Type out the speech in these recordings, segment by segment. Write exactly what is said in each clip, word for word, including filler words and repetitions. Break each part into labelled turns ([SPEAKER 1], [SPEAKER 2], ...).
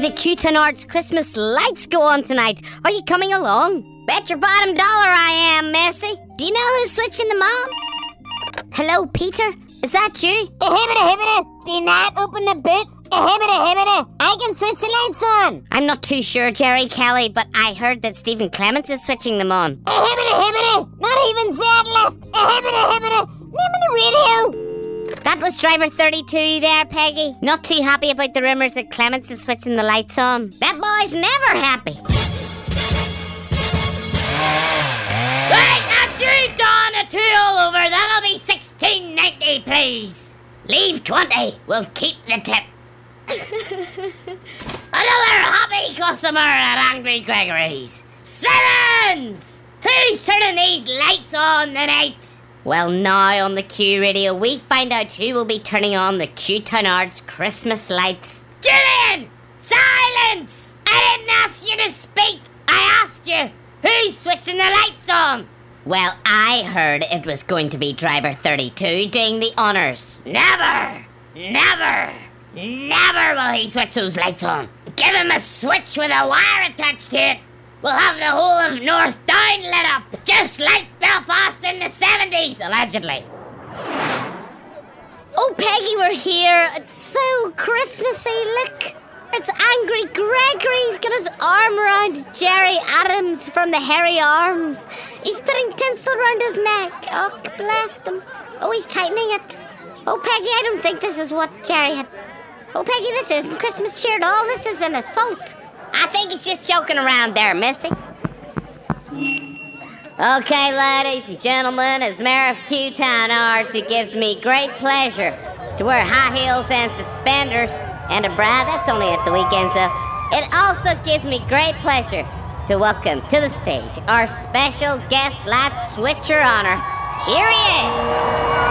[SPEAKER 1] the Cutainards Christmas lights go on tonight. Are you coming along? Bet your bottom dollar I am, Missy. Do you know who's switching them on? Hello, Peter? Is that you?
[SPEAKER 2] Hibbity hibbity! Do not open the boot! Hibbity hibbity! I can switch the lights on!
[SPEAKER 1] I'm not too sure, Jerry Kelly, but I heard that Stephen Clements is switching them on.
[SPEAKER 2] Hibbity hibbity! Not even Z-list! Hibbity hibbity! Name of the radio!
[SPEAKER 1] That was driver thirty-two there, Peggy. Not too happy about the rumours that Clements is switching the lights on. That boy's never happy.
[SPEAKER 3] Right, that's you, Don. A two all over. That'll be sixteen ninety, please. Leave twenty. We'll keep the tip. Another happy customer at Angry Gregory's. Simmons! Who's turning these lights on tonight?
[SPEAKER 1] Well, now on the Q Radio, we find out who will be turning on the Cutainards Christmas lights.
[SPEAKER 3] Julian! Silence! I didn't ask you to speak. I asked you, who's switching the lights on?
[SPEAKER 1] Well, I heard it was going to be driver thirty-two doing the honours.
[SPEAKER 3] Never! Never! Never will he switch those lights on. Give him a switch with a wire attached to it. We'll have the whole of North Down lit up, just like Belfast in the seventies, allegedly.
[SPEAKER 1] Oh, Peggy, we're here. It's so Christmassy. Look, it's Angry Gregory. He's got his arm around Jerry Adams from the Hairy Arms. He's putting tinsel around his neck. Oh, bless them. Oh, he's tightening it. Oh, Peggy, I don't think this is what Jerry had. Oh, Peggy, this isn't Christmas cheer at all. This is an assault. I think he's just joking around there, Missy. Okay, ladies and gentlemen, as Mayor of Cutainards, it gives me great pleasure to wear high heels and suspenders and a bra. That's only at the weekend, so it also gives me great pleasure to welcome to the stage our special guest light switcher honor. Here he is.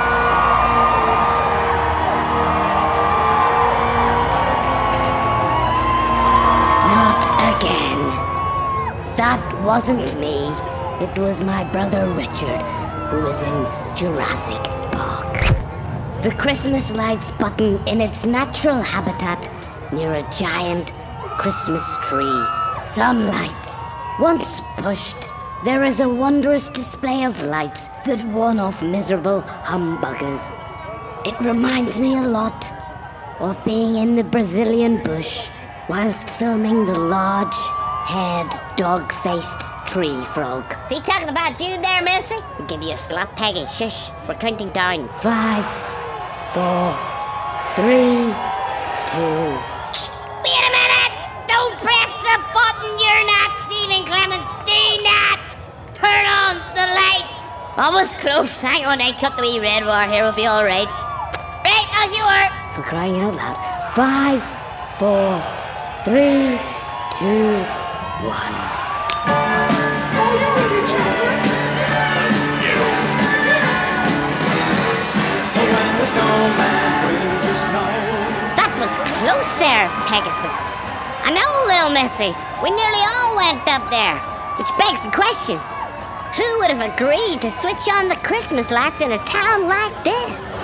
[SPEAKER 1] Again. That wasn't me. It was my brother Richard, who was in Jurassic Park. The Christmas lights button in its natural habitat near a giant Christmas tree. Some lights. Once pushed, there is a wondrous display of lights that warn off miserable humbuggers. It reminds me a lot of being in the Brazilian bush whilst filming the large-haired, dog-faced tree frog. Is he talking about you there, Missy? I'll give you a slap, Peggy. Shush. We're counting down. Five, four, three, two...
[SPEAKER 3] Shh. Wait a minute! Don't press the button. You're not Stephen Clements. Do not turn on the lights.
[SPEAKER 1] Almost close. Hang on, I cut the wee red wire here. We'll be all right.
[SPEAKER 3] Right, as you were.
[SPEAKER 1] For crying out loud. Five, four... Three, two, one. That was close there, Pegasus. I know, Lil Missy. We nearly all went up there. Which begs the question, who would have agreed to switch on the Christmas lights in a town like this?